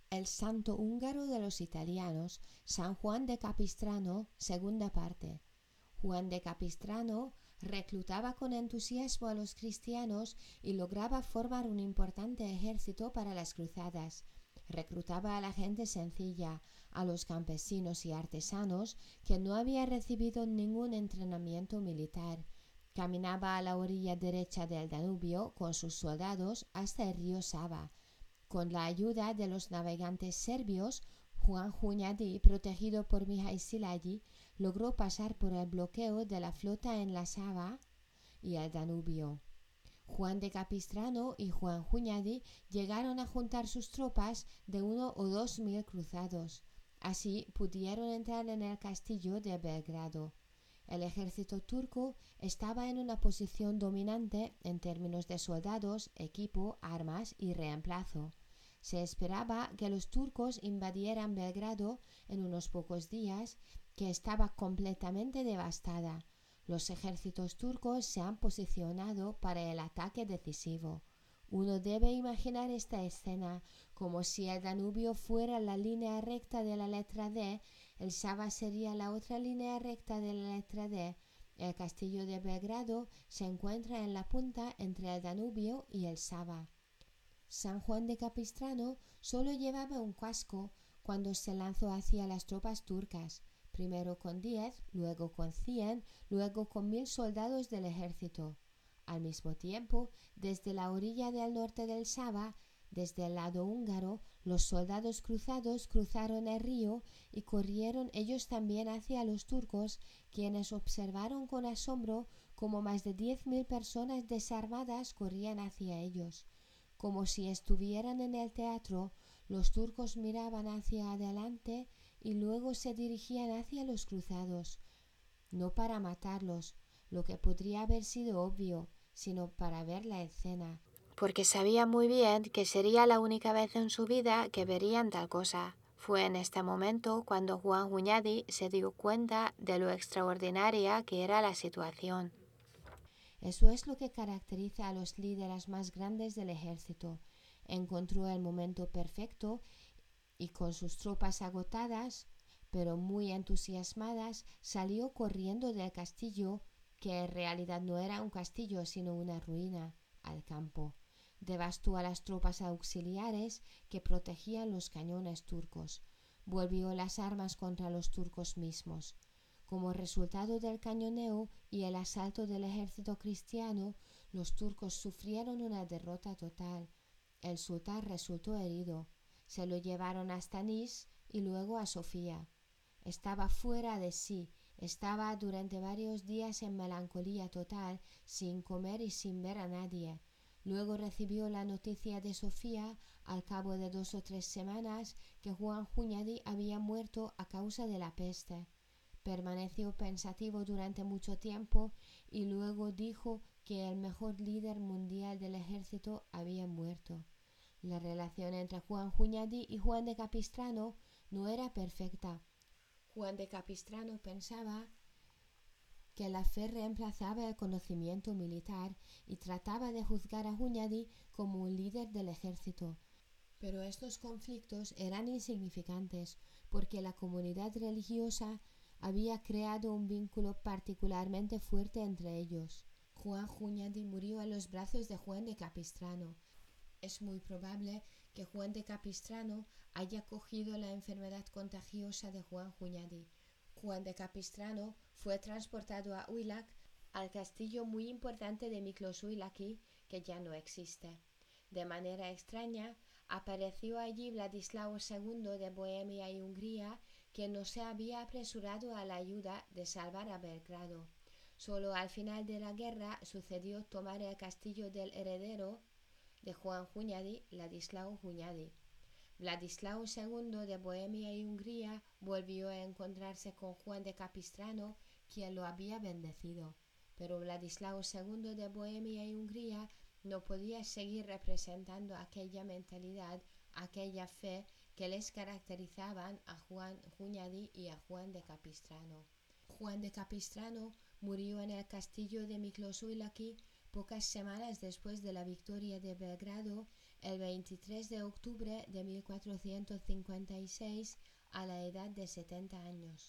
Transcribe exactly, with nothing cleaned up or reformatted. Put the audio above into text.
El santo húngaro de los italianos, San Juan de Capistrano, segunda parte. Juan de Capistrano reclutaba con entusiasmo a los cristianos y lograba formar un importante ejército para las cruzadas. Reclutaba a la gente sencilla, a los campesinos y artesanos que no habían recibido ningún entrenamiento militar. Caminaba a la orilla derecha del Danubio con sus soldados hasta el río Sava. Con la ayuda de los navegantes serbios, Juan Hunyadi, protegido por Mihai Szilágyi, logró pasar por el bloqueo de la flota en la Sava y el Danubio. Juan de Capistrano y Juan Hunyadi llegaron a juntar sus tropas de uno o dos mil cruzados. Así pudieron entrar en el castillo de Belgrado. El ejército turco estaba en una posición dominante en términos de soldados, equipo, armas y reemplazo. Se esperaba que los turcos invadieran Belgrado en unos pocos días, que estaba completamente devastada. Los ejércitos turcos se han posicionado para el ataque decisivo. Uno debe imaginar esta escena como si el Danubio fuera la línea recta de la letra D, el Sava sería la otra línea recta de la letra D. El castillo de Belgrado se encuentra en la punta entre el Danubio y el Sava. San Juan de Capistrano solo llevaba un casco cuando se lanzó hacia las tropas turcas, primero con diez, luego con cien, luego con mil soldados del ejército. Al mismo tiempo, desde la orilla del norte del Sava, desde el lado húngaro, los soldados cruzados cruzaron el río y corrieron ellos también hacia los turcos, quienes observaron con asombro cómo más de diez mil personas desarmadas corrían hacia ellos. Como si estuvieran en el teatro, los turcos miraban hacia adelante y luego se dirigían hacia los cruzados, no para matarlos, lo que podría haber sido obvio, sino para ver la escena, porque sabía muy bien que sería la única vez en su vida que verían tal cosa. Fue en este momento cuando Juan Hunyadi se dio cuenta de lo extraordinaria que era la situación. Eso es lo que caracteriza a los líderes más grandes del ejército. Encontró el momento perfecto y con sus tropas agotadas, pero muy entusiasmadas, salió corriendo del castillo, que en realidad no era un castillo sino una ruina, al campo. Devastó a las tropas auxiliares que protegían los cañones turcos. Volvió las armas contra los turcos mismos. Como resultado del cañoneo y el asalto del ejército cristiano, los turcos sufrieron una derrota total. El sultán resultó herido. Se lo llevaron hasta Nis y luego a Sofía. Estaba fuera de sí, estaba durante varios días en melancolía total, sin comer y sin ver a nadie. Luego recibió la noticia de Sofía, al cabo de dos o tres semanas, que Juan Hunyadi había muerto a causa de la peste. Permaneció pensativo durante mucho tiempo y luego dijo que el mejor líder mundial del ejército había muerto. La relación entre Juan Hunyadi y Juan de Capistrano no era perfecta. Juan de Capistrano pensaba que la fe reemplazaba el conocimiento militar y trataba de juzgar a Hunyadi como un líder del ejército. Pero estos conflictos eran insignificantes porque la comunidad religiosa había creado un vínculo particularmente fuerte entre ellos. Juan Hunyadi murió en los brazos de Juan de Capistrano. Es muy probable que Juan de Capistrano haya cogido la enfermedad contagiosa de Juan Hunyadi. Juan de Capistrano fue transportado a Ujlak, al castillo muy importante de Miklos Ujlaki, que ya no existe. De manera extraña, apareció allí Vladislao segundo de Bohemia y Hungría, que no se había apresurado a la ayuda de salvar a Belgrado. Solo al final de la guerra sucedió tomar el castillo del heredero de Juan Hunyadi, Ladislao Hunyadi. Vladislao segundo de Bohemia y Hungría volvió a encontrarse con Juan de Capistrano, quien lo había bendecido. Pero Vladislao segundo de Bohemia y Hungría no podía seguir representando aquella mentalidad, aquella fe que les caracterizaban a Juan Hunyadi y a Juan de Capistrano. Juan de Capistrano murió en el castillo de Miklos Ujlaki pocas semanas después de la victoria de Belgrado el veintitrés de octubre de mil cuatrocientos cincuenta y seis a la edad de setenta años.